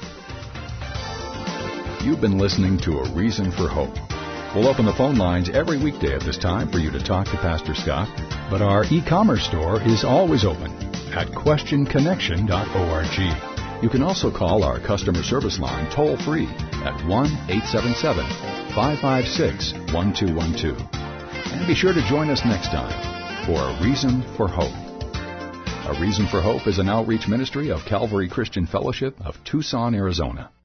[SPEAKER 1] You've been listening to A Reason for Hope. We'll open the phone lines every weekday at this time for you to talk to Pastor Scott, but our e-commerce store is always open at question connection dot org. You can also call our customer service line toll-free at one eight seven seven, five five six, one two one two. And be sure to join us next time for A Reason for Hope. A Reason for Hope is an outreach ministry of Calvary Christian Fellowship of Tucson, Arizona.